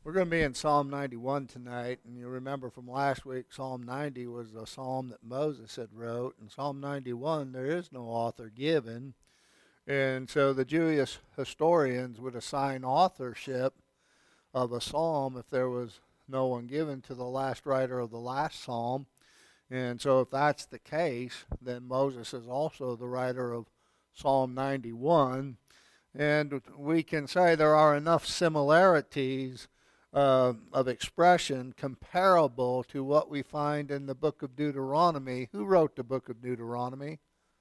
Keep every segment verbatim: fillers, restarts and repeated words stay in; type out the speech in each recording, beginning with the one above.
We're going to be in Psalm ninety-one tonight, and you remember from last week, Psalm ninety was a psalm that Moses had wrote. In Psalm ninety-one, there is no author given, and so the Jewish historians would assign authorship of a psalm if there was no one given to the last writer of the last psalm. And so if that's the case, then Moses is also the writer of Psalm ninety-one. And we can say there are enough similarities uh, of expression comparable to what we find in the book of Deuteronomy. Who wrote the book of Deuteronomy?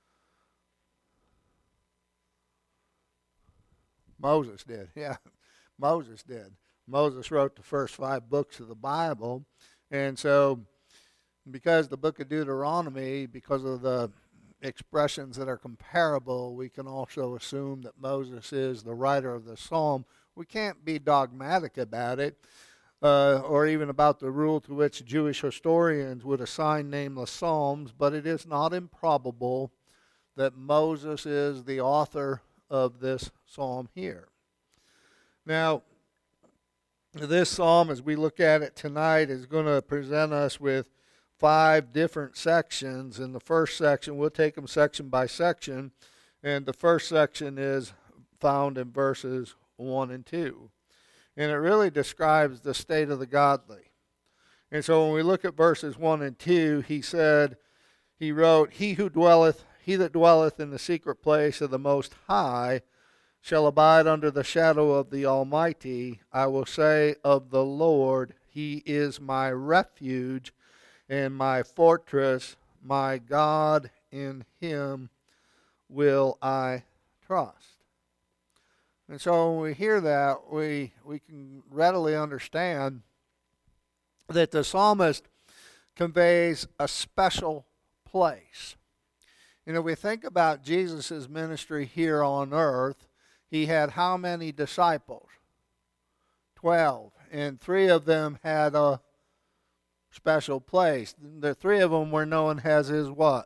Moses did, yeah. Moses did. Moses wrote the first five books of the Bible. And so because the book of Deuteronomy, because of the expressions that are comparable, we can also assume that Moses is the writer of the psalm. We can't be dogmatic about it, uh, or even about the rule to which Jewish historians would assign nameless psalms, but it is not improbable that Moses is the author of this psalm here. Now, this psalm, as we look at it tonight, is going to present us with five different sections. In the first section, we'll take them section by section, and the first section is found in verses one and two. And it really describes the state of the godly. And so when we look at verses one and two, he said, he wrote, He who dwelleth, he that dwelleth in the secret place of the Most High shall abide under the shadow of the Almighty. I will say of the Lord, He is my refuge and my fortress, my God, in Him will I trust. And so when we hear that, we, we can readily understand that the psalmist conveys a special place. You know, we think about Jesus' ministry here on earth. He had how many disciples? Twelve. And three of them had a special place. The three of them were known as his what?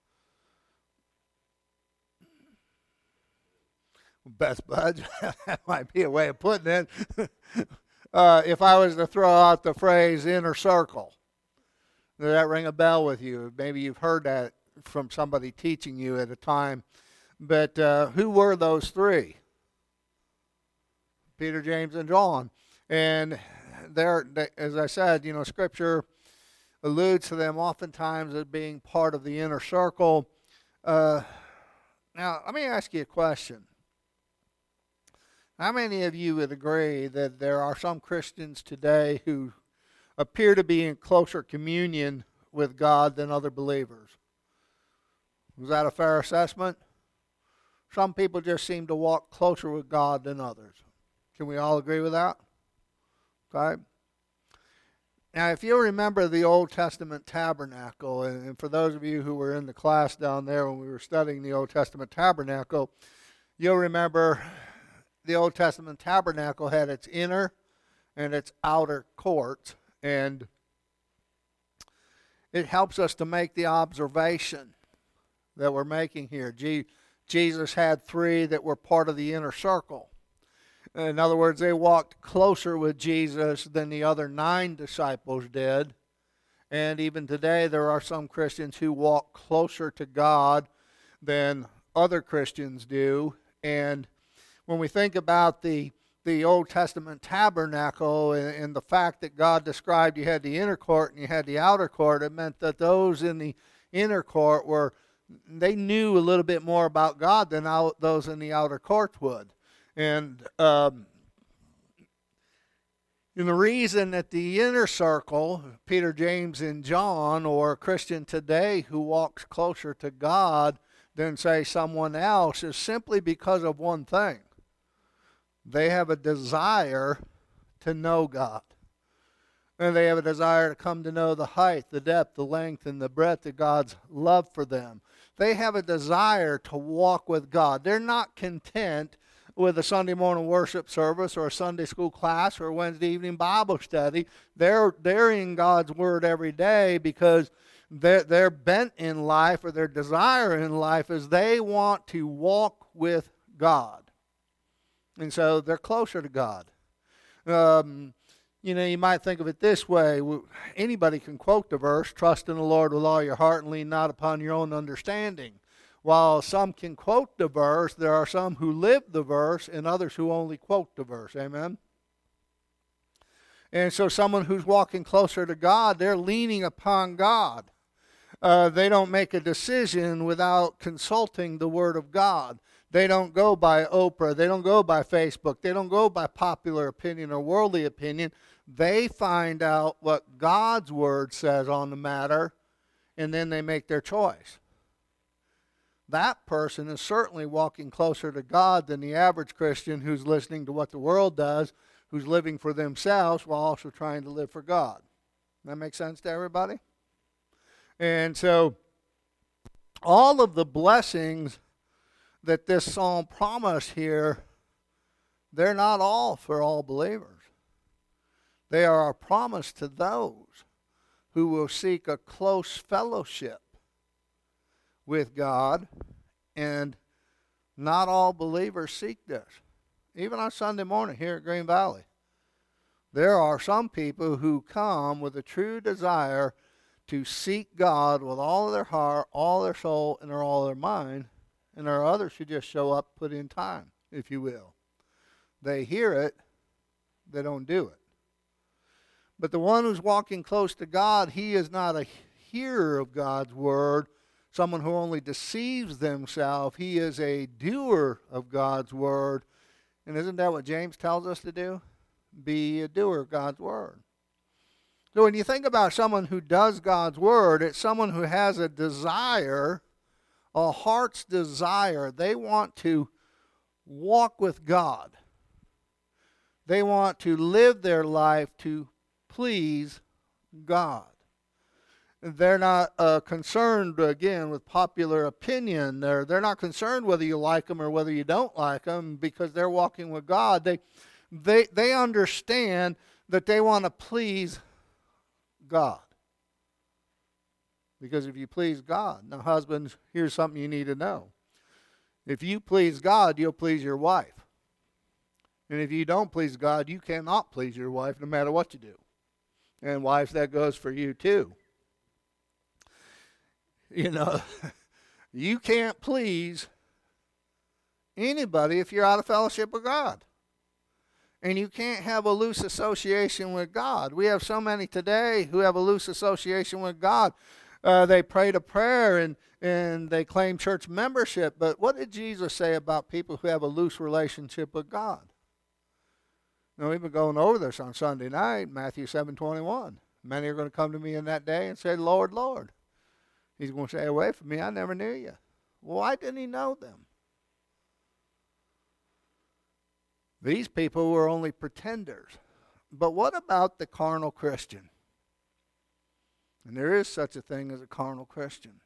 Best buds. That might be a way of putting it. uh, if I was to throw out the phrase inner circle, does that ring a bell with you? Maybe you've heard that from somebody teaching you at a time. But uh, who were those three? Peter, James, and John. And they're, they, as I said, you know, Scripture alludes to them oftentimes as being part of the inner circle. Uh, now, let me ask you a question. How many of you would agree that there are some Christians today who appear to be in closer communion with God than other believers? Was that a fair assessment? Some people just seem to walk closer with God than others. Can we all agree with that? Okay. Now, if you remember the Old Testament tabernacle, and for those of you who were in the class down there when we were studying the Old Testament tabernacle, you'll remember the Old Testament tabernacle had its inner and its outer courts, and it helps us to make the observation that we're making here. Jesus had three that were part of the inner circle. In other words, they walked closer with Jesus than the other nine disciples did. And even today, there are some Christians who walk closer to God than other Christians do. And when we think about the, the Old Testament tabernacle and, and the fact that God described you had the inner court and you had the outer court, it meant that those in the inner court were, they knew a little bit more about God than out, those in the outer court would. And um, and the reason that the inner circle, Peter, James, and John, or a Christian today who walks closer to God than, say, someone else, is simply because of one thing. They have a desire to know God. And they have a desire to come to know the height, the depth, the length, and the breadth of God's love for them. They have a desire to walk with God. They're not content with a Sunday morning worship service or a Sunday school class or a Wednesday evening Bible study. They're, they're in God's Word every day because their, their bent in life or their desire in life is they want to walk with God. And so they're closer to God. Um, You know, you might think of it this way. Anybody can quote the verse, trust in the Lord with all your heart and lean not upon your own understanding. While some can quote the verse, there are some who live the verse and others who only quote the verse. Amen? And so someone who's walking closer to God, they're leaning upon God. Uh, they don't make a decision without consulting the Word of God. They don't go by Oprah. They don't go by Facebook. They don't go by popular opinion or worldly opinion. They find out what God's Word says on the matter, and then they make their choice. That person is certainly walking closer to God than the average Christian who's listening to what the world does, who's living for themselves while also trying to live for God. That make sense to everybody? And so all of the blessings that this psalm promised here, they're not all for all believers. They are a promise to those who will seek a close fellowship with God, and not all believers seek this. Even on Sunday morning here at Green Valley, there are some people who come with a true desire to seek God with all of their heart, all their soul, and all their mind. And there are others who just show up, put in time, if you will. They hear it, they don't do it. But the one who's walking close to God, he is not a hearer of God's word, someone who only deceives themselves. He is a doer of God's word. And isn't that what James tells us to do? Be a doer of God's word. So when you think about someone who does God's word, it's someone who has a desire, a heart's desire. They want to walk with God. They want to live their life to please God. They're not uh, concerned, again, with popular opinion. They're, they're not concerned whether you like them or whether you don't like them, because they're walking with God. They, they, they understand that they want to please God. Because if you please God, now husbands, here's something you need to know. If you please God, you'll please your wife. And if you don't please God, you cannot please your wife no matter what you do. And wives, that goes for you too. You know, you can't please anybody if you're out of fellowship with God. And you can't have a loose association with God. We have so many today who have a loose association with God. Uh, they prayed a prayer and, and they claim church membership. But what did Jesus say about people who have a loose relationship with God? Now, we've been going over this on Sunday night, Matthew seven twenty-one. Many are going to come to me in that day and say, Lord, Lord. He's going to say, away from me, I never knew you. Well, why didn't he know them? These people were only pretenders. But what about the carnal Christian? And there is such a thing as a carnal Christian.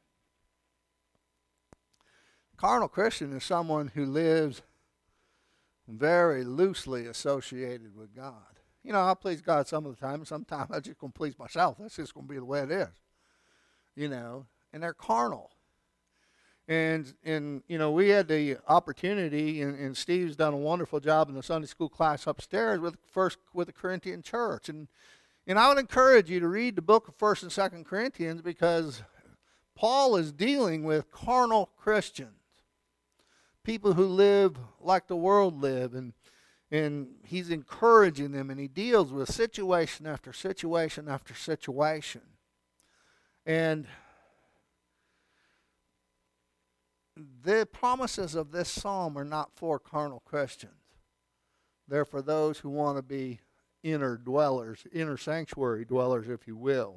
Carnal Christian is someone who lives very loosely associated with God. You know, I'll please God some of the time, and sometimes I'm just going to please myself. That's just going to be the way it is. You know, and they're carnal. And, and you know, we had the opportunity, and, and Steve's done a wonderful job in the Sunday school class upstairs with first with the Corinthian church. And, and I would encourage you to read the book of First and Second Corinthians, because Paul is dealing with carnal Christians. People who live like the world live, and and he's encouraging them, and he deals with situation after situation after situation. And the promises of this psalm are not for carnal Christians. They're for those who want to be inner dwellers, inner sanctuary dwellers, if you will.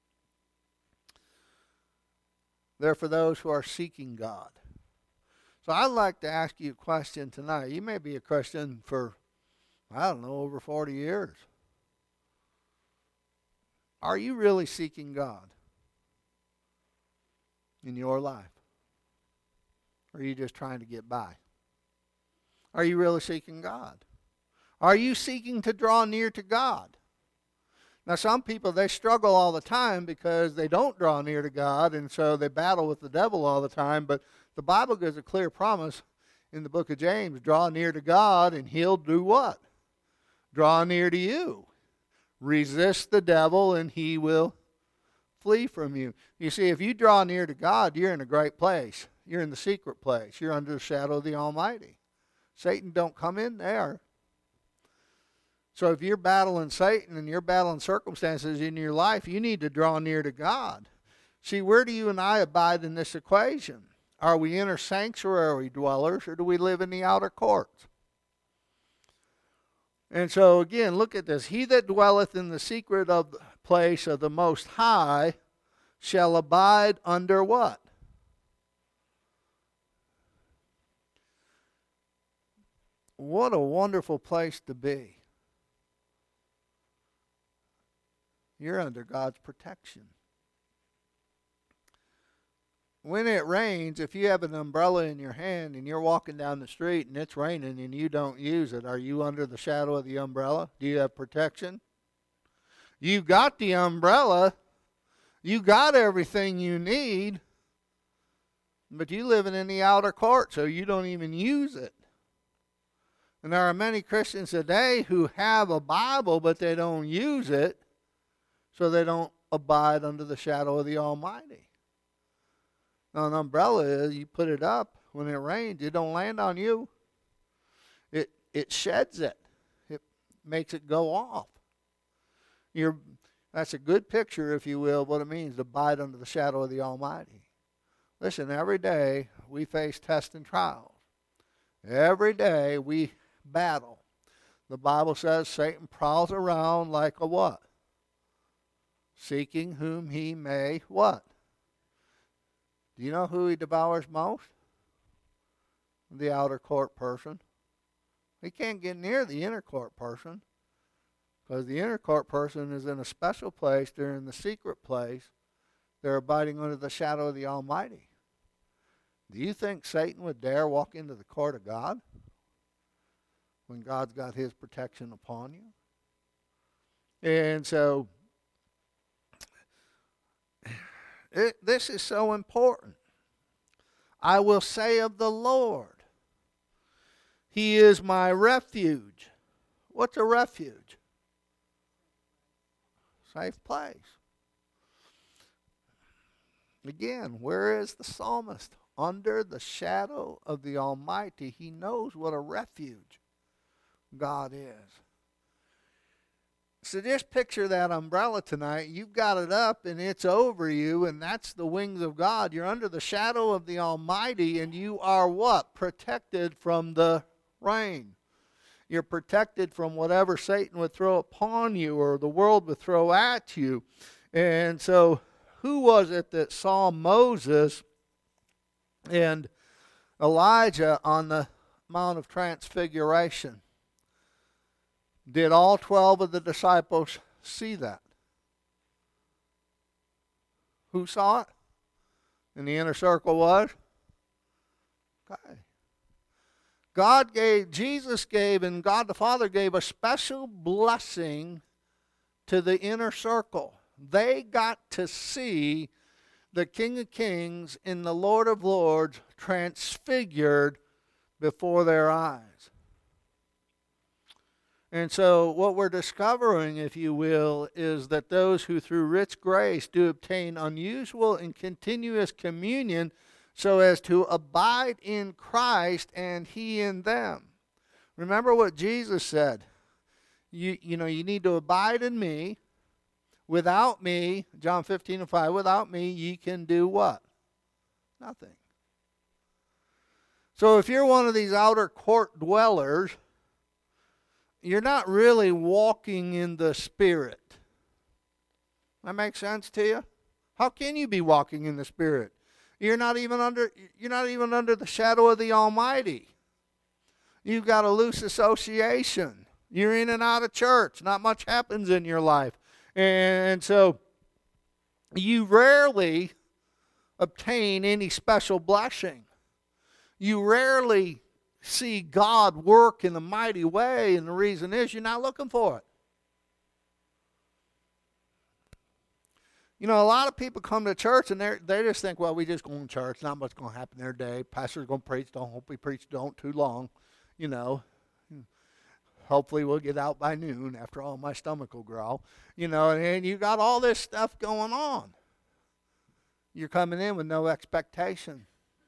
They're for those who are seeking God. So I'd like to ask you a question tonight. You may be a Christian for, I don't know, over forty years. Are you really seeking God in your life? Or are you just trying to get by? Are you really seeking God? Are you seeking to draw near to God? Now, some people, they struggle all the time because they don't draw near to God, and so they battle with the devil all the time. But the Bible gives a clear promise in the book of James: draw near to God, and he'll do what? Draw near to you. Resist the devil and he will flee from you. You see, if you draw near to God, you're in a great place. You're in the secret place. You're under the shadow of the Almighty. Satan don't come in there. So if you're battling Satan and you're battling circumstances in your life, you need to draw near to God. See, where do you and I abide in this equation? Are we inner sanctuary dwellers, or do we live in the outer courts? And so again, look at this. He that dwelleth in the secret of the place of the Most High shall abide under what? What a wonderful place to be. You're under God's protection. When it rains, if you have an umbrella in your hand and you're walking down the street and it's raining and you don't use it, are you under the shadow of the umbrella? Do you have protection? You got the umbrella. You got everything you need. But you living in the outer court, so you don't even use it. And there are many Christians today who have a Bible, but they don't use it, so they don't abide under the shadow of the Almighty. Now, an umbrella is, you put it up, when it rains, it don't land on you. It it sheds it. It makes it go off. You're, that's a good picture, if you will, of what it means to abide under the shadow of the Almighty. Listen, every day we face tests and trials. Every day we battle. The Bible says Satan prowls around like a what? Seeking whom he may what? Do you know who he devours most? The outer court person. He can't get near the inner court person, because the inner court person is in a special place. They're in the secret place. They're abiding under the shadow of the Almighty. Do you think Satan would dare walk into the court of God when God's got his protection upon you? And so, it, this is so important. I will say of the Lord, he is my refuge. What's a refuge? Safe place. Again, where is the psalmist? Under the shadow of the Almighty. He knows what a refuge God is. So just picture that umbrella tonight. You've got it up and it's over you, and that's the wings of God. You're under the shadow of the Almighty, and you are what? Protected from the rain. You're protected from whatever Satan would throw upon you or the world would throw at you. And so who was it that saw Moses and Elijah on the Mount of Transfiguration? Did all twelve of the disciples see that? Who saw it? And the inner circle was? Okay. God gave, Jesus gave, and God the Father gave a special blessing to the inner circle. They got to see the King of Kings and the Lord of Lords transfigured before their eyes. And so what we're discovering, if you will, is that those who through rich grace do obtain unusual and continuous communion so as to abide in Christ and he in them. Remember what Jesus said. You, you know, you need to abide in me. Without me, John fifteen and five, without me ye can do what? Nothing. So if you're one of these outer court dwellers, you're not really walking in the Spirit. That makes sense to you? How can you be walking in the Spirit? You're not even under, you're not even under the shadow of the Almighty. You've got a loose association. You're in and out of church. Not much happens in your life. And so you rarely obtain any special blessing. You rarely see God work in a mighty way, and the reason is you're not looking for it. You know, a lot of people come to church and they they just think, well, we just go to church, not much going to happen there today. Pastor's going to preach, don't hope he preach don't too long, you know. Hopefully we'll get out by noon. After all, my stomach will growl. You know, and you got all this stuff going on. You're coming in with no expectation.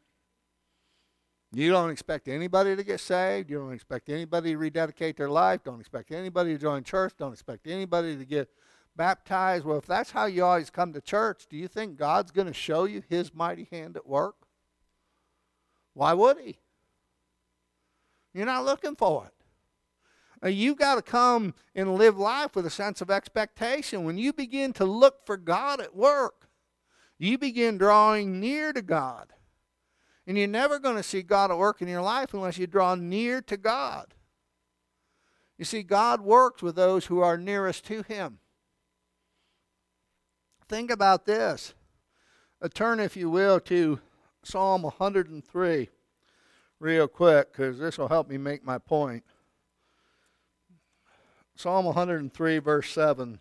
You don't expect anybody to get saved. You don't expect anybody to rededicate their life. Don't expect anybody to join church. Don't expect anybody to get baptized. Well, if that's how you always come to church, do you think God's going to show you his mighty hand at work? Why would he? You're not looking for it. You've got to come and live life with a sense of expectation. When you begin to look for God at work, you begin drawing near to God. And you're never going to see God at work in your life unless you draw near to God. You see, God works with those who are nearest to him. Think about this. Uh, turn, if you will, to Psalm one hundred three real quick, because this will help me make my point. Psalm one hundred three, verse seven.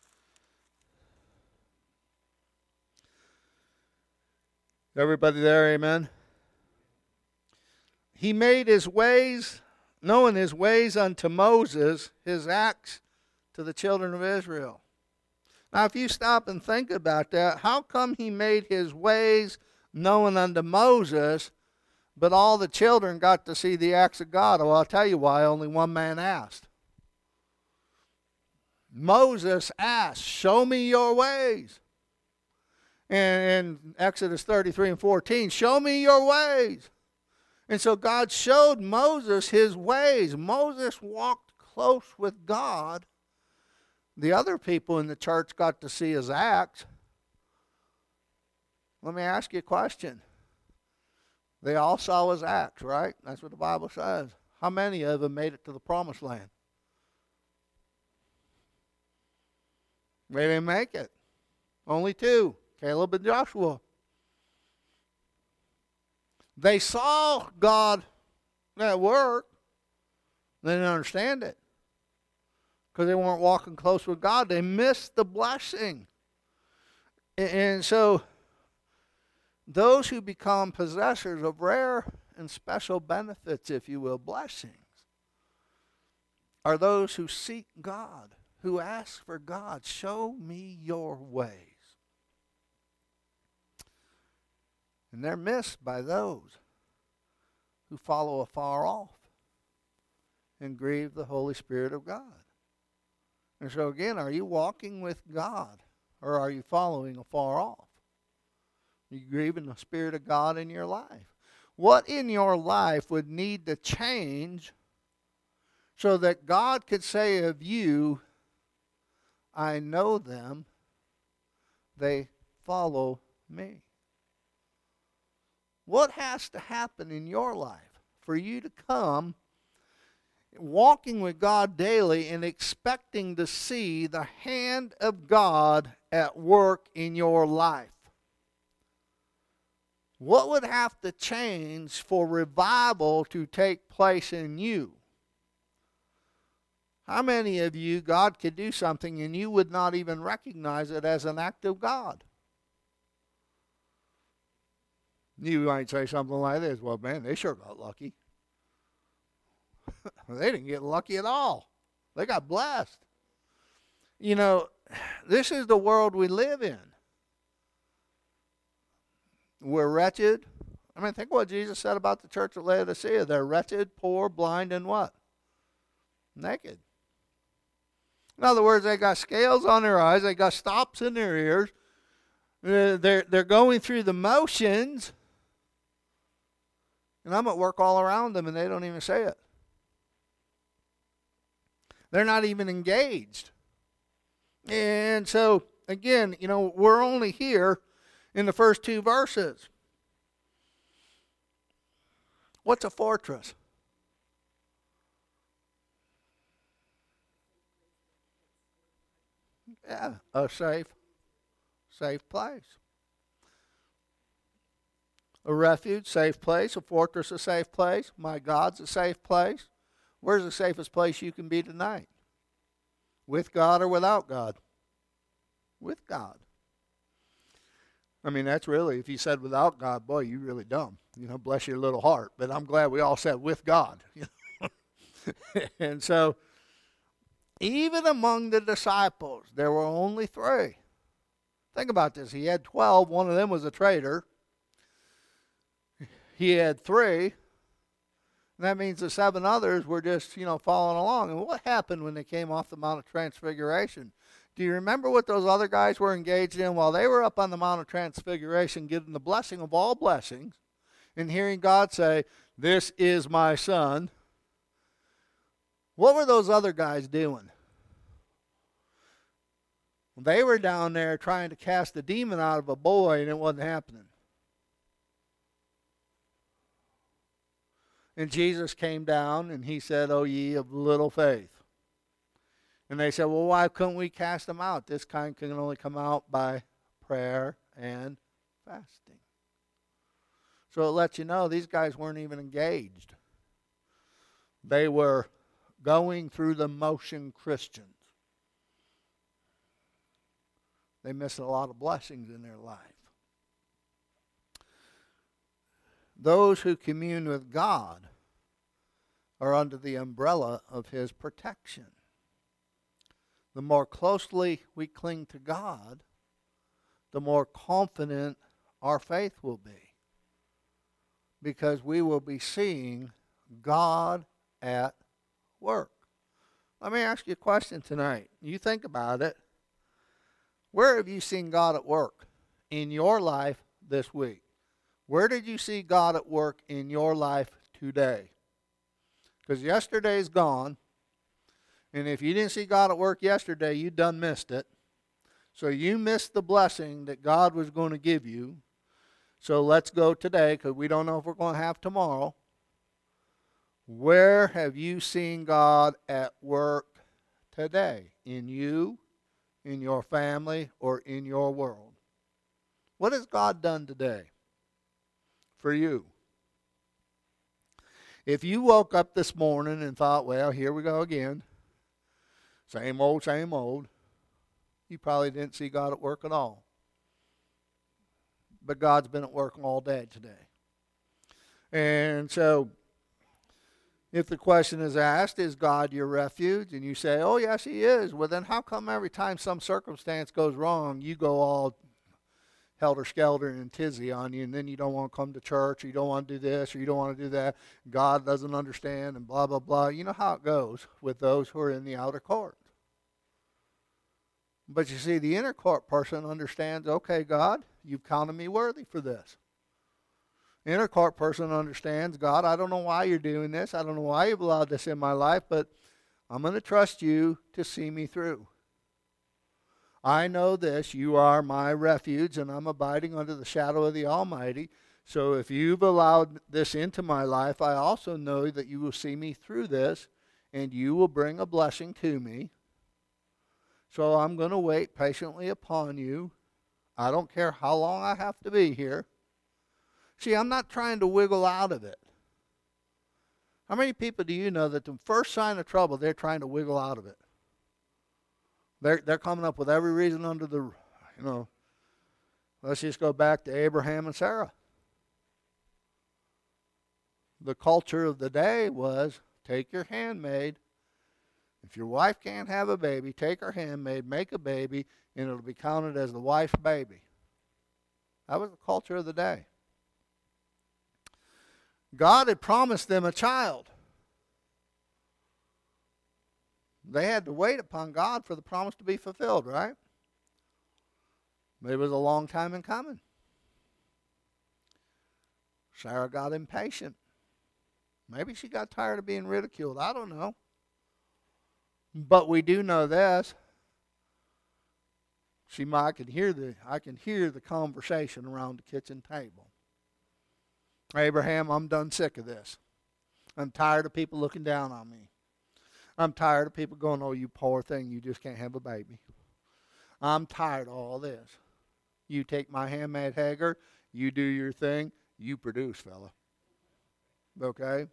Everybody there, amen? He made his ways, knowing his ways unto Moses, his acts to the children of Israel. Now, if you stop and think about that, how come he made his ways known unto Moses, but all the children got to see the acts of God? Well, I'll tell you why. Only one man asked. Moses asked, show me your ways. And in Exodus thirty-three and fourteen, show me your ways. And so God showed Moses his ways. Moses walked close with God. The other people in the church got to see his acts. Let me ask you a question. They all saw his acts, right? That's what the Bible says. How many of them made it to the promised land? They didn't make it. Only two, Caleb and Joshua. They saw God at work. They didn't understand it. Because they weren't walking close with God. They missed the blessing. And so, those who become possessors of rare and special benefits, if you will, blessings, are those who seek God, who ask for God, show me your ways. And they're missed by those who follow afar off and grieve the Holy Spirit of God. And so again, are you walking with God or are you following afar off? Are you grieving the Spirit of God in your life? What in your life would need to change so that God could say of you, I know them, they follow me? What has to happen in your life for you to come walking with God daily and expecting to see the hand of God at work in your life? What would have to change for revival to take place in you? How many of you, God could do something and you would not even recognize it as an act of God? You might say something like this, well, man, they sure got lucky. They didn't get lucky at all. They got blessed. You know, this is the world we live in. We're wretched. I mean, think what Jesus said about the church at Laodicea. They're wretched, poor, blind, and what? Naked. In other words, they got scales on their eyes. They got stops in their ears. Uh, they're, they're going through the motions. And I'm at work all around them, and they don't even say it. They're not even engaged. And so, again, you know, we're only here in the first two verses. What's a fortress? Yeah, a safe, safe place. A refuge, safe place. A fortress, a safe place. My God's a safe place. Where's the safest place you can be tonight? With God or without God? With God. I mean, that's really, if you said without God, boy, you're really dumb. You know, bless your little heart. But I'm glad we all said with God. And so, Even among the disciples, there were only three. Think about this. He had twelve. One of them was a traitor. He had three. And that means the seven others were just, you know, following along. And what happened when they came off the Mount of Transfiguration? Do you remember what those other guys were engaged in while they were up on the Mount of Transfiguration, getting the blessing of all blessings and hearing God say, "This is my son"? What were those other guys doing? They were down there trying to cast a demon out of a boy, and it wasn't happening. And Jesus came down, and he said, "O ye of little faith." And they said, "Well, why couldn't we cast them out? This kind can only come out by prayer and fasting." So it lets you know these guys weren't even engaged. They were going through the motion Christians. They missed a lot of blessings in their life. Those who commune with God are under the umbrella of his protection. The more closely we cling to God, the more confident our faith will be, because we will be seeing God at work. Let me ask you a question tonight. You think about it. Where have you seen God at work in your life this week? Where did you see God at work in your life today? Because yesterday's gone. And if you didn't see God at work yesterday, you done missed it. So you missed the blessing that God was going to give you. So let's go today, because we don't know if we're going to have tomorrow. Where have you seen God at work today? In you, in your family, or in your world? What has God done today for you? If you woke up this morning and thought, well, here we go again, same old, same old, you probably didn't see God at work at all. But God's been at work all day today. And so, if the question is asked, is God your refuge? And you say, oh, yes, he is. Well, then how come every time some circumstance goes wrong, you go all helter-skelter and tizzy on you, and then you don't want to come to church, or you don't want to do this, or you don't want to do that. God doesn't understand, and blah, blah, blah. You know how it goes with those who are in the outer court. But you see, the inner court person understands, okay, God, you've counted me worthy for this. The inner court person understands, God, I don't know why you're doing this. I don't know why you've allowed this in my life, but I'm going to trust you to see me through. I know this, you are my refuge, and I'm abiding under the shadow of the Almighty. So if you've allowed this into my life, I also know that you will see me through this, and you will bring a blessing to me. So I'm going to wait patiently upon you. I don't care how long I have to be here. See, I'm not trying to wiggle out of it. How many people do you know that the first sign of trouble, they're trying to wiggle out of it? They're, they're coming up with every reason under the, you know, let's just go back to Abraham and Sarah. The culture of the day was, take your handmaid. If your wife can't have a baby, take her handmaid, make a baby, and it'll be counted as the wife's baby. That was the culture of the day. God had promised them a child. They had to wait upon God for the promise to be fulfilled, right? But it was a long time in coming. Sarah got impatient. Maybe she got tired of being ridiculed. I don't know. But we do know this. See, I can hear the I can hear the conversation around the kitchen table. Abraham, I'm done sick of this. I'm tired of people looking down on me. I'm tired of people going, oh, you poor thing, you just can't have a baby. I'm tired of all this. You take my handmaid Hagar, you do your thing, you produce, fella. Okay?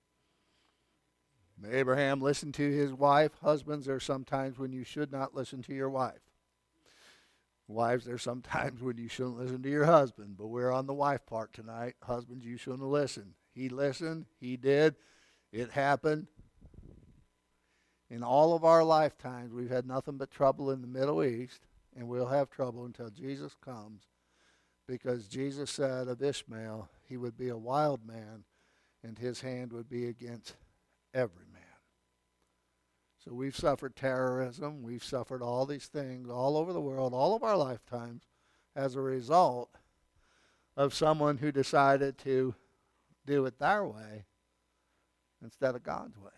Abraham listened to his wife. Husbands, there are some times when you should not listen to your wife. Wives, there are some times when you shouldn't listen to your husband, but we're on the wife part tonight. Husbands, you shouldn't listen. He listened. He did. It happened. In all of our lifetimes, we've had nothing but trouble in the Middle East, and we'll have trouble until Jesus comes, because Jesus said of Ishmael, he would be a wild man, and his hand would be against every man. So we've suffered terrorism, we've suffered all these things all over the world, all of our lifetimes, as a result of someone who decided to do it their way instead of God's way.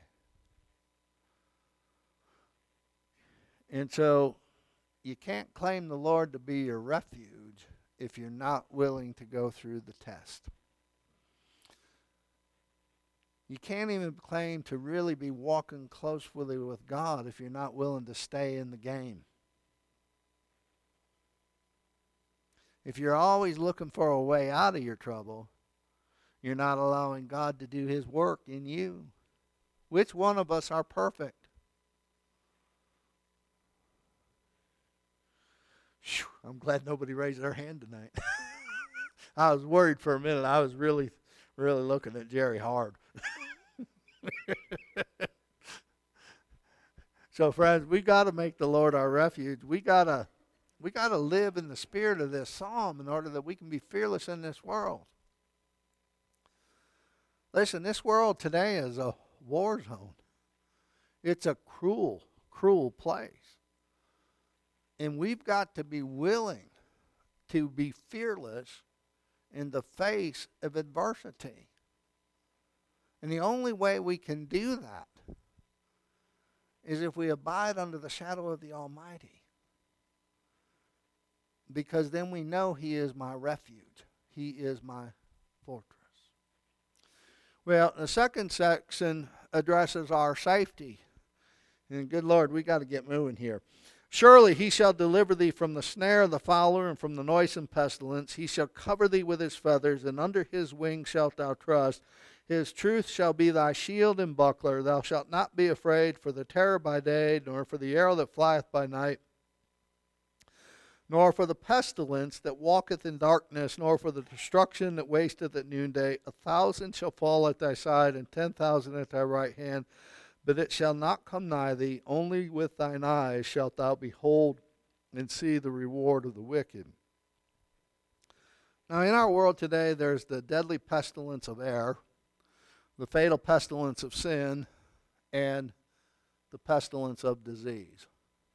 And so you can't claim the Lord to be your refuge if you're not willing to go through the test. You can't even claim to really be walking closely with God if you're not willing to stay in the game. If you're always looking for a way out of your trouble, you're not allowing God to do his work in you. Which one of us are perfect? Whew, I'm glad nobody raised their hand tonight. I was worried for a minute. I was really, really looking at Jerry hard. So, friends, we got to make the Lord our refuge. We got to we got to live in the spirit of this psalm in order that we can be fearless in this world. Listen, this world today is a war zone. It's a cruel, cruel place. And we've got to be willing to be fearless in the face of adversity. And the only way we can do that is if we abide under the shadow of the Almighty. Because then we know he is my refuge. He is my fortress. Well, the second section addresses our safety. And good Lord, we got to get moving here. Surely he shall deliver thee from the snare of the fowler and from the noisome pestilence. He shall cover thee with his feathers, and under his wings shalt thou trust. His truth shall be thy shield and buckler. Thou shalt not be afraid for the terror by day, nor for the arrow that flieth by night, nor for the pestilence that walketh in darkness, nor for the destruction that wasteth at noonday. A thousand shall fall at thy side, and ten thousand at thy right hand, but it shall not come nigh thee. Only with thine eyes shalt thou behold and see the reward of the wicked. Now, in our world today, there's the deadly pestilence of error, the fatal pestilence of sin, and the pestilence of disease.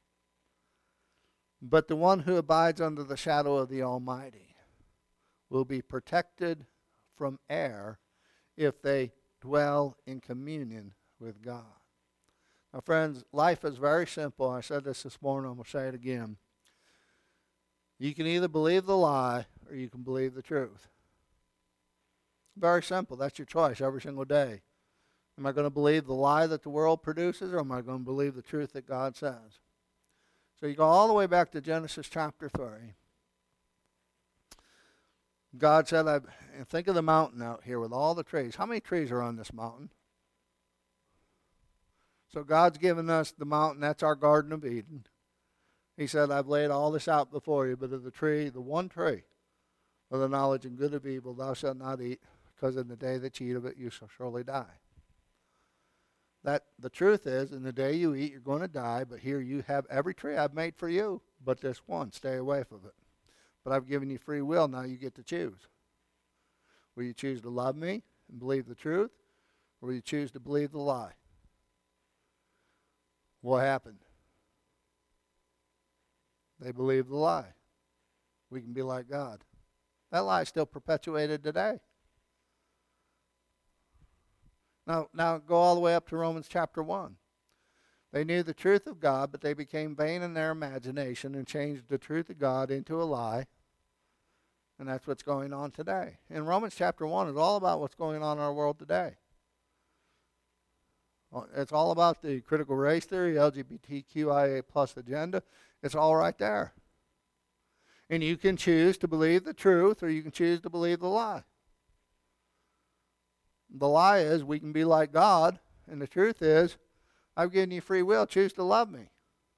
But the one who abides under the shadow of the Almighty will be protected from error if they dwell in communion with God. Now, friends, life is very simple. I said this this morning. I'm going to say it again. You can either believe the lie or you can believe the truth. Very simple. That's your choice every single day. Am I going to believe the lie that the world produces, or am I going to believe the truth that God says? So you go all the way back to Genesis chapter three. God said, I, and think of the mountain out here with all the trees. How many trees are on this mountain? So God's given us the mountain. That's our Garden of Eden. He said, I've laid all this out before you, but of the tree, the one tree of the knowledge and good of evil, thou shalt not eat, because in the day that you eat of it, you shall surely die. That the truth is, in the day you eat, you're going to die, but here you have every tree I've made for you, but this one, stay away from it. But I've given you free will, now you get to choose. Will you choose to love me and believe the truth, or will you choose to believe the lie? What happened? They believed the lie. We can be like God. That lie is still perpetuated today. Now, now go all the way up to Romans chapter one. They knew the truth of God, but they became vain in their imagination and changed the truth of God into a lie. And that's what's going on today. And Romans chapter one is all about what's going on in our world today. It's all about the critical race theory, L G B T Q I A plus agenda. It's all right there. And you can choose to believe the truth, or you can choose to believe the lie. The lie is we can be like God, and the truth is I've given you free will. Choose to love me.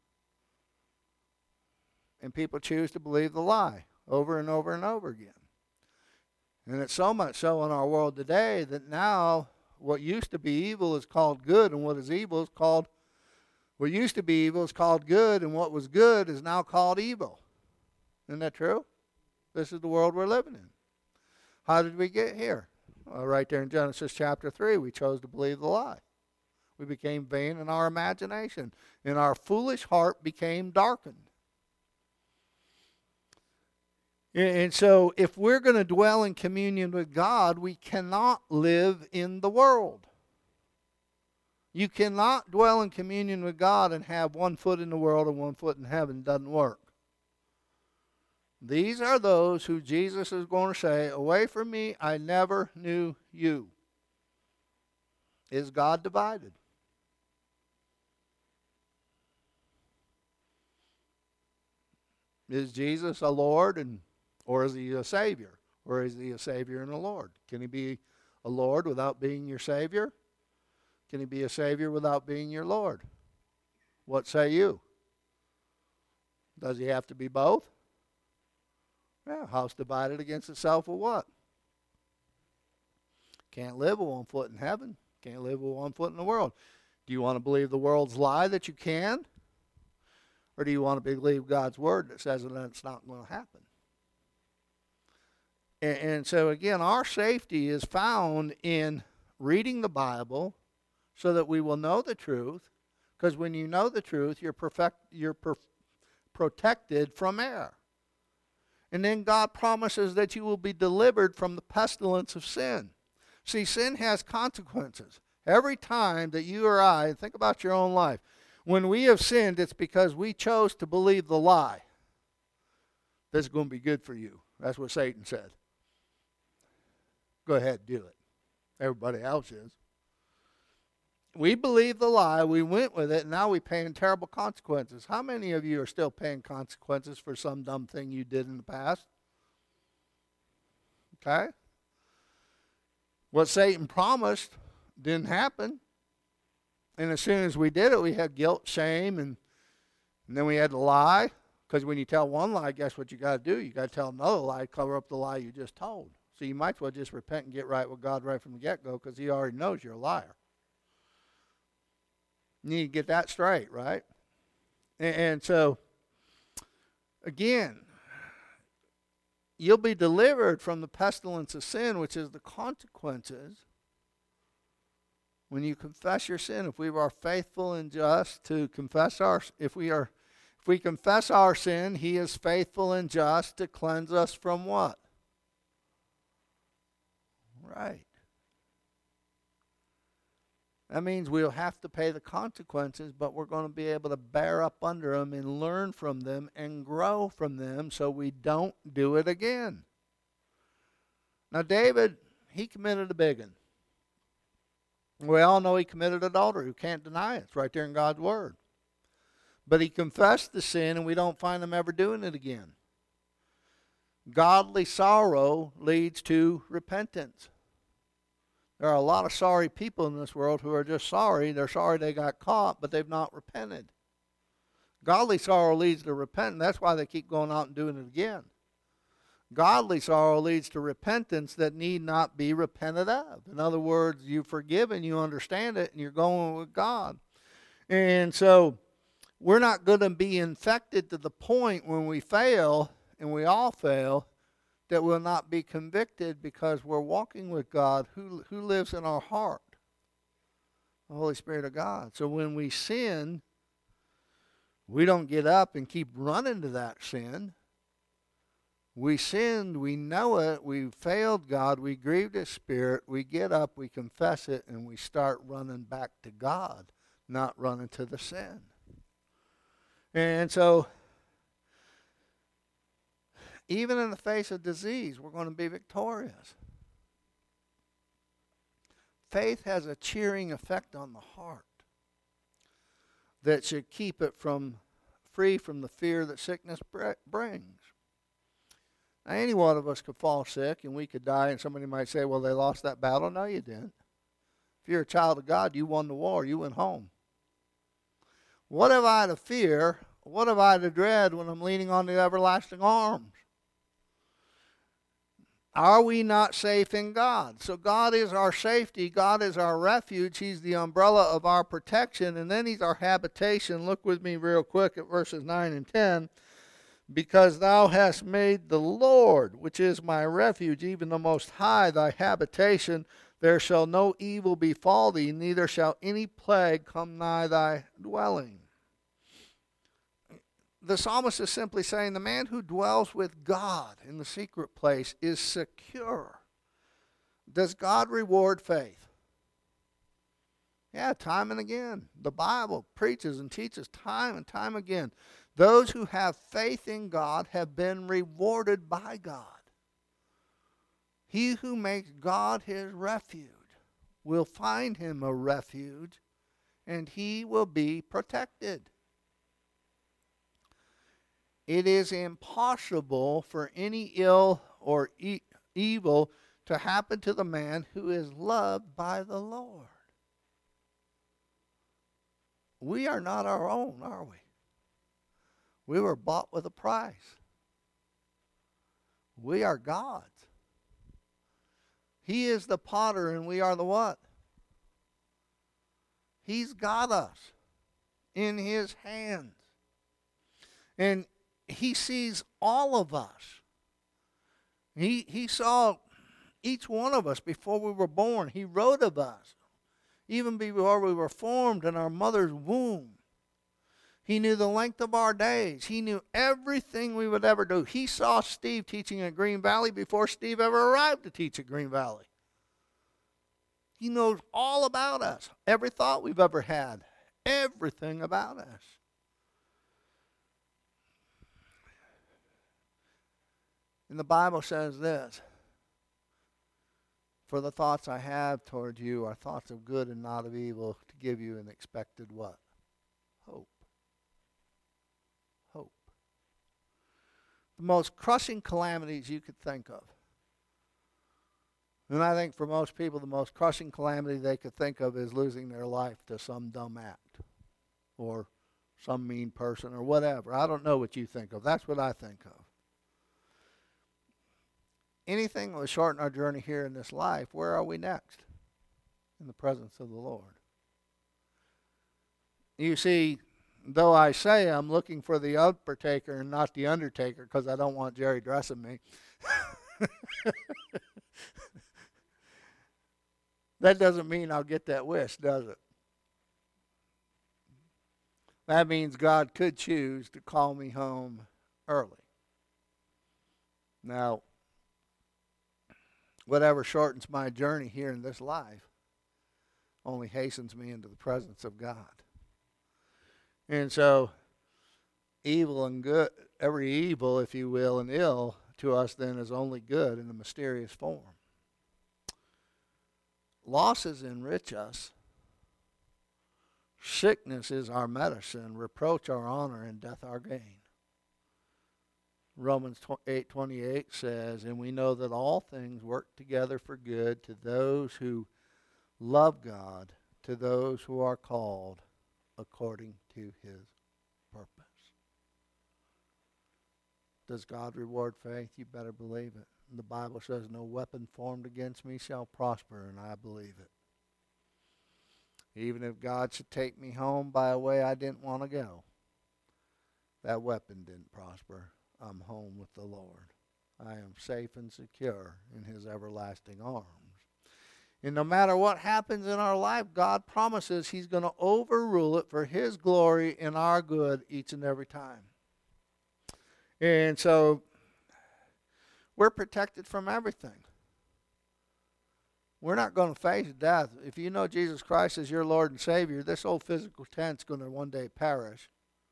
And people choose to believe the lie over and over and over again. And it's so much so in our world today that now what used to be evil is called good, and what is evil is called What used to be evil is called good, and what was good is now called evil. Isn't that true? This is the world we're living in. How did we get here? Well, right there in Genesis chapter three, we chose to believe the lie. We became vain in our imagination, and our foolish heart became darkened. And so if we're going to dwell in communion with God, we cannot live in the world. You cannot dwell in communion with God and have one foot in the world and one foot in heaven. It doesn't work. These are those who Jesus is going to say, away from me, I never knew you. Is God divided? Is Jesus a Lord, and or is he a Savior? Or is he a Savior and a Lord? Can he be a Lord without being your Savior? Can he be a Savior without being your Lord? What say you? Does he have to be both? Yeah, house divided against itself will what? Can't live with one foot in heaven. Can't live with one foot in the world. Do you want to believe the world's lie that you can? Or do you want to believe God's word that says that it's not going to happen? And, and so again, our safety is found in reading the Bible so that we will know the truth. Because when you know the truth, you're, perfect, you're per, protected from error. And then God promises that you will be delivered from the pestilence of sin. See, sin has consequences. Every time that you or I, think about your own life, when we have sinned, it's because we chose to believe the lie. This is going to be good for you. That's what Satan said. Go ahead, do it. Everybody else is. We believed the lie, we went with it, and now we're paying terrible consequences. How many of you are still paying consequences for some dumb thing you did in the past? Okay? What Satan promised didn't happen. And as soon as we did it, we had guilt, shame, and, and then we had to lie. Because when you tell one lie, guess what you got to do? You got to tell another lie to cover up the lie you just told. So you might as well just repent and get right with God right from the get-go, because he already knows you're a liar. You need to get that straight, right? And, and so, again, you'll be delivered from the pestilence of sin, which is the consequences when you confess your sin. If we are faithful and just to confess our, if we are, if we confess our sin, he is faithful and just to cleanse us from what? Right. That means we'll have to pay the consequences, but we're going to be able to bear up under them and learn from them and grow from them so we don't do it again. Now, David, he committed a big one. We all know he committed adultery. We can't deny it. It's right there in God's word. But he confessed the sin, and we don't find him ever doing it again. Godly sorrow leads to repentance. There are a lot of sorry people in this world who are just sorry. They're sorry they got caught, but they've not repented. Godly sorrow leads to repentance. That's why they keep going out and doing it again. Godly sorrow leads to repentance that need not be repented of. In other words, you've forgiven, you understand it, and you're going with God. And so we're not going to be infected to the point when we fail, and we all fail, that we'll not be convicted because we're walking with God. Who, who lives in our heart? The Holy Spirit of God. So when we sin, we don't get up and keep running to that sin. We sinned, we know it, we failed God, we grieved His Spirit, we get up, we confess it, and we start running back to God, not running to the sin. And so, even in the face of disease, we're going to be victorious. Faith has a cheering effect on the heart that should keep it from free from the fear that sickness brings. Now, any one of us could fall sick and we could die, and somebody might say, well, they lost that battle. No, you didn't. If you're a child of God, you won the war. You went home. What have I to fear? What have I to dread when I'm leaning on the everlasting arms? Are we not safe in God? So God is our safety. God is our refuge. He's the umbrella of our protection. And then he's our habitation. Look with me real quick at verses nine and ten. Because thou hast made the Lord, which is my refuge, even the Most High, thy habitation, there shall no evil befall thee, neither shall any plague come nigh thy dwelling. The psalmist is simply saying the man who dwells with God in the secret place is secure. Does God reward faith? Yeah, time and again. The Bible preaches and teaches time and time again. Those who have faith in God have been rewarded by God. He who makes God his refuge will find him a refuge, and he will be protected. It is impossible for any ill or e- evil to happen to the man who is loved by the Lord. We are not our own, are we? We were bought with a price. We are God's. He is the potter and we are the what? He's got us in his hands. And he sees all of us. He, he saw each one of us before we were born. He wrote of us even before we were formed in our mother's womb. He knew the length of our days. He knew everything we would ever do. He saw Steve teaching at Green Valley before Steve ever arrived to teach at Green Valley. He knows all about us, every thought we've ever had, everything about us. And the Bible says this, for the thoughts I have toward you are thoughts of good and not of evil, to give you an expected what? Hope. Hope. The most crushing calamities you could think of. And I think for most people, the most crushing calamity they could think of is losing their life to some dumb act or some mean person or whatever. I don't know what you think of. That's what I think of. Anything that will shorten our journey here in this life, where are we next? In the presence of the Lord. You see, though I say I'm looking for the undertaker and not the undertaker because I don't want Jerry dressing me, that doesn't mean I'll get that wish, does it? That means God could choose to call me home early. Now, whatever shortens my journey here in this life only hastens me into the presence of God. And so, evil and good, every evil, if you will, and ill to us then is only good in a mysterious form. Losses enrich us. Sickness is our medicine, reproach our honor, and death our gain. Romans eight twenty-eight says, and we know that all things work together for good to those who love God, to those who are called according to his purpose. Does God reward faith? You better believe it. The Bible says, no weapon formed against me shall prosper, and I believe it. Even if God should take me home by a way I didn't want to go, that weapon didn't prosper. I'm home with the Lord. I am safe and secure in his everlasting arms. And no matter what happens in our life, God promises he's going to overrule it for his glory and our good each and every time. And so we're protected from everything. We're not going to face death. If you know Jesus Christ as your Lord and Savior, this old physical tent's going to one day perish.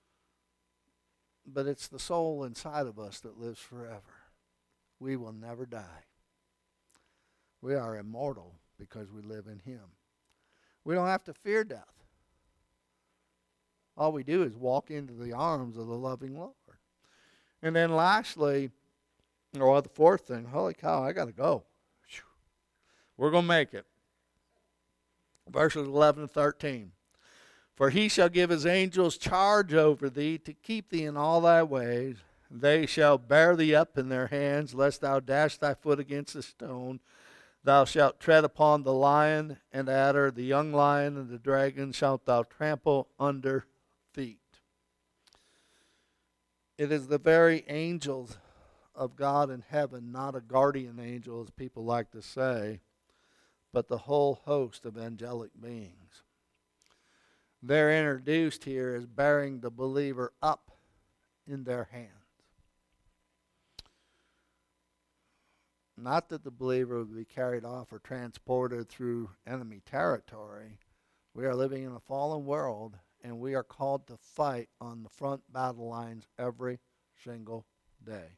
But it's the soul inside of us that lives forever. We will never die. We are immortal because we live in him. We don't have to fear death. All we do is walk into the arms of the loving Lord. And then lastly, or the fourth thing, holy cow, I got to go. We're going to make it. Verses eleven and thirteen. For he shall give his angels charge over thee to keep thee in all thy ways. They shall bear thee up in their hands, lest thou dash thy foot against a stone. Thou shalt tread upon the lion and adder, the young lion and the dragon shalt thou trample under feet. It is the very angels of God in heaven, not a guardian angel, as people like to say, but the whole host of angelic beings. They're introduced here as bearing the believer up in their hands. Not that the believer would be carried off or transported through enemy territory. We are living in a fallen world, and we are called to fight on the front battle lines every single day.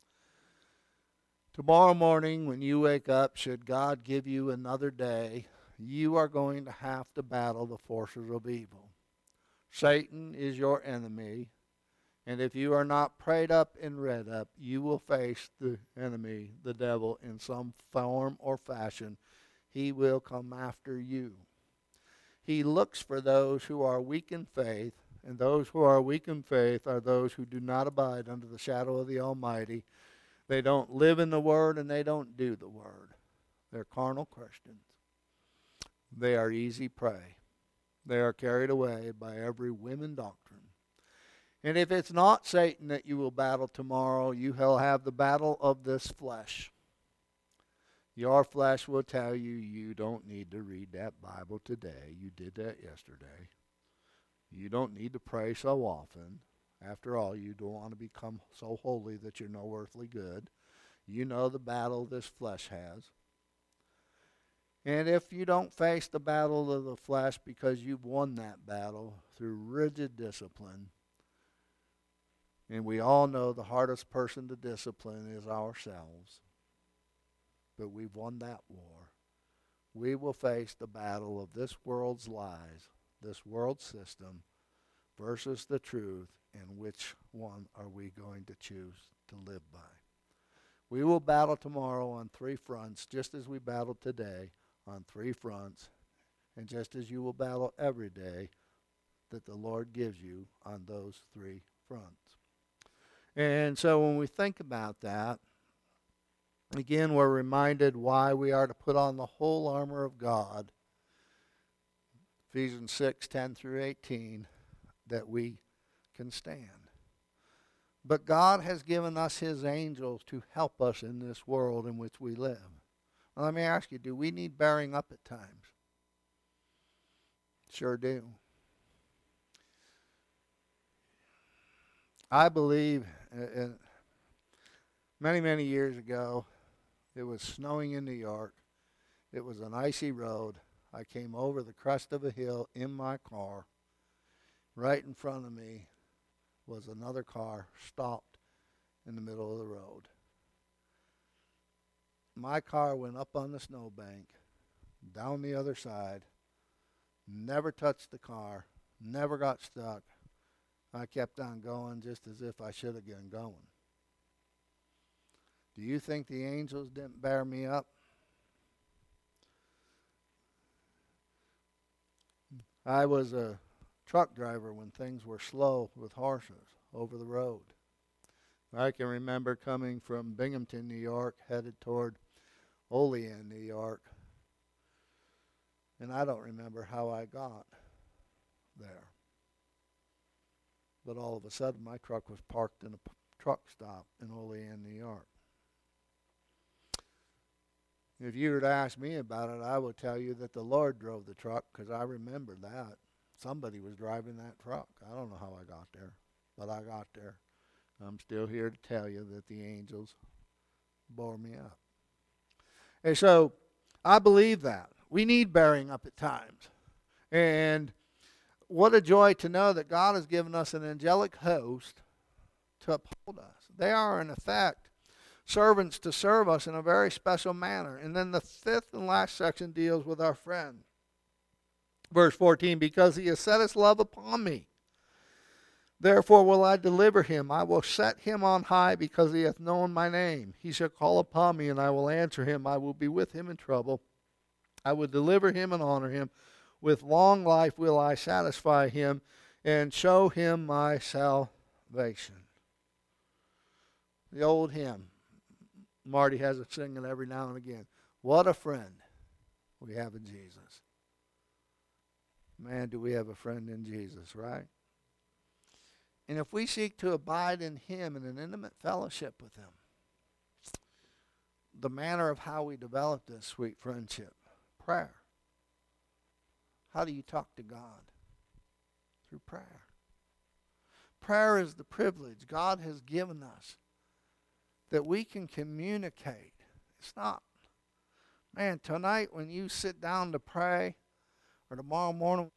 Tomorrow morning, when you wake up, should God give you another day, you are going to have to battle the forces of evil. Satan is your enemy. And if you are not prayed up and read up, you will face the enemy, the devil, in some form or fashion. He will come after you. He looks for those who are weak in faith, and those who are weak in faith are those who do not abide under the shadow of the Almighty. They don't live in the Word, and they don't do the Word. They're carnal Christians. They are easy prey. They are carried away by every whim and doctrine. And if it's not Satan that you will battle tomorrow, you will have the battle of this flesh. Your flesh will tell you you don't need to read that Bible today. You did that yesterday. You don't need to pray so often. After all, you don't want to become so holy that you're no earthly good. You know the battle this flesh has. And if you don't face the battle of the flesh because you've won that battle through rigid discipline, and we all know the hardest person to discipline is ourselves. But we've won that war. We will face the battle of this world's lies, this world system, versus the truth, and which one are we going to choose to live by? We will battle tomorrow on three fronts, just as we battled today on three fronts, and just as you will battle every day that the Lord gives you on those three fronts. And so when we think about that, again, we're reminded why we are to put on the whole armor of God, Ephesians six, ten through eighteen, that we can stand. But God has given us His angels to help us in this world in which we live. Now, let me ask you, do we need bearing up at times? Sure do. I believe uh, many, many years ago, it was snowing in New York. It was an icy road. I came over the crest of a hill in my car. Right in front of me was another car stopped in the middle of the road. My car went up on the snowbank, down the other side, never touched the car, never got stuck. I kept on going just as if I should have been going. Do you think the angels didn't bear me up? I was a truck driver when things were slow with horses over the road. I can remember coming from Binghamton, New York, headed toward Olean, New York, and I don't remember how I got there. But all of a sudden, my truck was parked in a p- truck stop in Olean, New York. If you were to ask me about it, I would tell you that the Lord drove the truck, because I remember that. Somebody was driving that truck. I don't know how I got there, but I got there. I'm still here to tell you that the angels bore me up. And so I believe that. We need bearing up at times. And what a joy to know that God has given us an angelic host to uphold us. They are, in effect, servants to serve us in a very special manner. And then the fifth and last section deals with our friend. Verse fourteen, because he has set his love upon me. Therefore will I deliver him. I will set him on high because he hath known my name. He shall call upon me, and I will answer him. I will be with him in trouble. I will deliver him and honor him. With long life will I satisfy him and show him my salvation. The old hymn, Marty has it singing every now and again. What a friend we have in Jesus. Man, do we have a friend in Jesus, right? And if we seek to abide in him in an intimate fellowship with him, the manner of how we develop this sweet friendship, prayer. How do you talk to God? Through prayer. Prayer is the privilege God has given us that we can communicate. It's not, man, tonight when you sit down to pray, or tomorrow morning,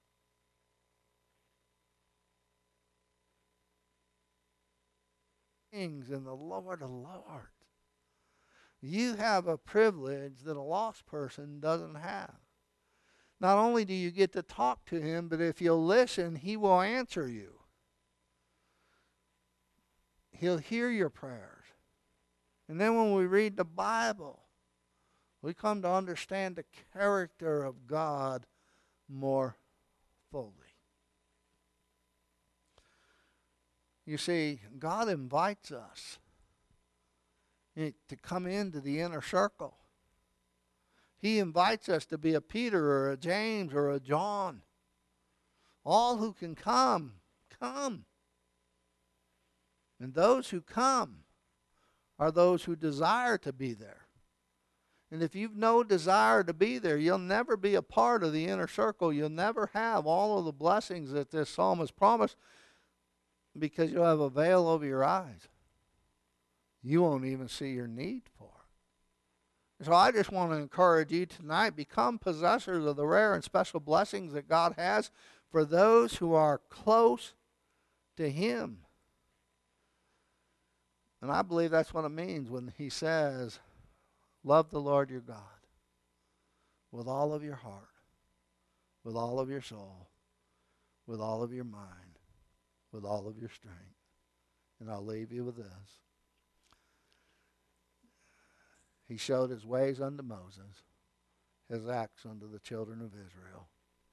kings and the Lord of Lords. You have a privilege that a lost person doesn't have. Not only do you get to talk to him, but if you'll listen, he will answer you. He'll hear your prayers. And then when we read the Bible, we come to understand the character of God more fully. You see, God invites us to come into the inner circle. He invites us to be a Peter or a James or a John. All who can come, come. And those who come are those who desire to be there. And if you've no desire to be there, you'll never be a part of the inner circle. You'll never have all of the blessings that this psalmist promised, because you'll have a veil over your eyes. You won't even see your need for it. So I just want to encourage you tonight, become possessors of the rare and special blessings that God has for those who are close to him. And I believe that's what it means when he says, love the Lord your God with all of your heart, with all of your soul, with all of your mind, with all of your strength. And I'll leave you with this. He showed his ways unto Moses, his acts unto the children of Israel.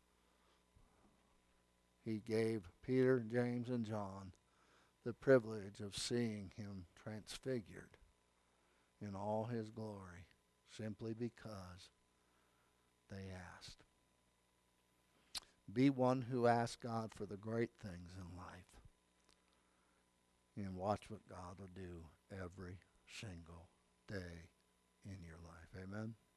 He gave Peter, James, and John the privilege of seeing him transfigured in all his glory, simply because they asked. Be one who asks God for the great things in life, and watch what God will do every single day in your life. Amen.